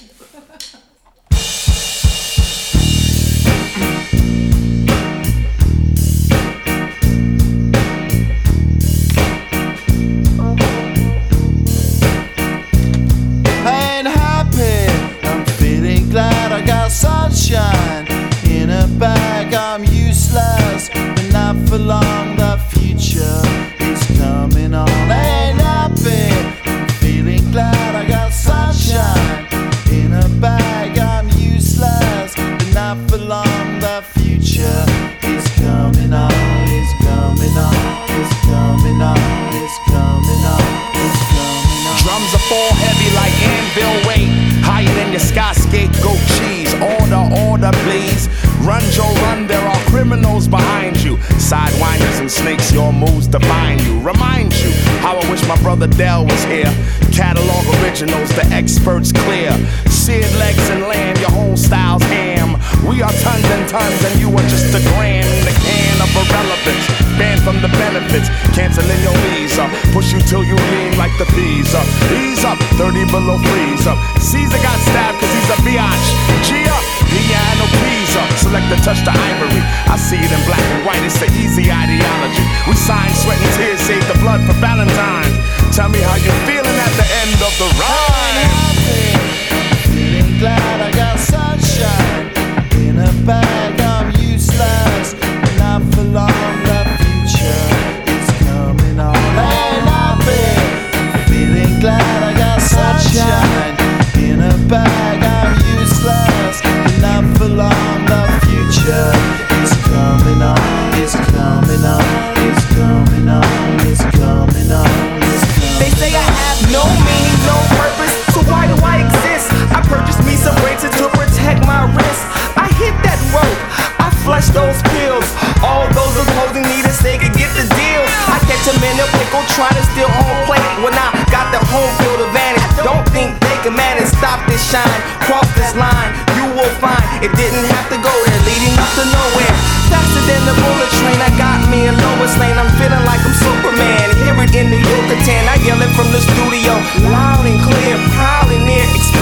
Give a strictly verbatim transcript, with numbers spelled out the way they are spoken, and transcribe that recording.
Sunshine in a bag, I'm useless, but not for long. The future is coming on. Ain't happy, I'm feeling glad. I got sunshine in a bag, I'm useless, but not for long. The future is coming on, it's coming on, it's coming on, it's coming on, it's coming on. Drums are fall heavy like anvil weight, higher than your sky scapegoat cheese. Order, order, please. Run, Joe, run, there are criminals behind you. Sidewinders and snakes, your moves define you. Remind you how I wish my brother Dell was here. Catalog originals, the experts clear. Seared legs and lamb, your whole style's ham. We are tons and tons and you are just a gram in the can of irrelevance. Banned from the benefits, canceling your visa. Push you till you lean like the visa. Ease up, thirty below freeze up. Caesar got stabbed cause he's a biatch. G up, piano please up. Select to touch the ivory. I see it in black and white, it's the easy ideology. We sign, sweat and tears, save the blood for Valentine's. Tell me how you're feeling at the end of the rhyme. Feeling glad I got sunshine in a bag, I'm useless, but not for long. The future is coming on. Ain't happy, feeling glad I got sunshine in a bag, I'm useless, but not for long. The future is coming on, it's coming on, it's coming on, it's coming on, it's coming on. They say I have no meaning, no purpose, so why do I exist? I purchased me some braces to protect my wrist. I hit that rope, I flush those pills. All those opposing leaders say could get the deal. I catch them in a pickle trying to steal home plate when I got the home field advantage. Don't think they can manage, stop this shine, cross this line, you will find it didn't have to go there, leading up to nowhere. Faster than the bullet train, I got me a lowest lane. I'm feeling like I'm Superman. Hear it in the Yucatan, I yell it from the studio, loud and clear, proud and near.